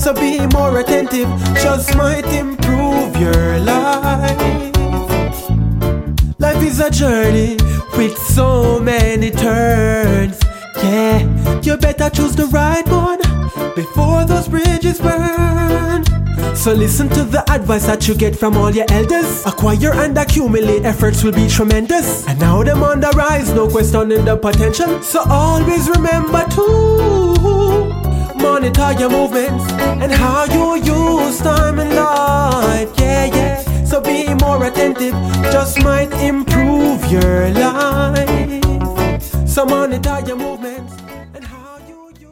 So be more attentive, just might improve your life. Life is a journey with so many turns. Yeah, you better choose the right one before those bridges burn. So listen to the advice that you get from all your elders. Acquire and accumulate, efforts will be tremendous. And now them on the rise, no questioning the potential. So always remember to monitor your movements and how you use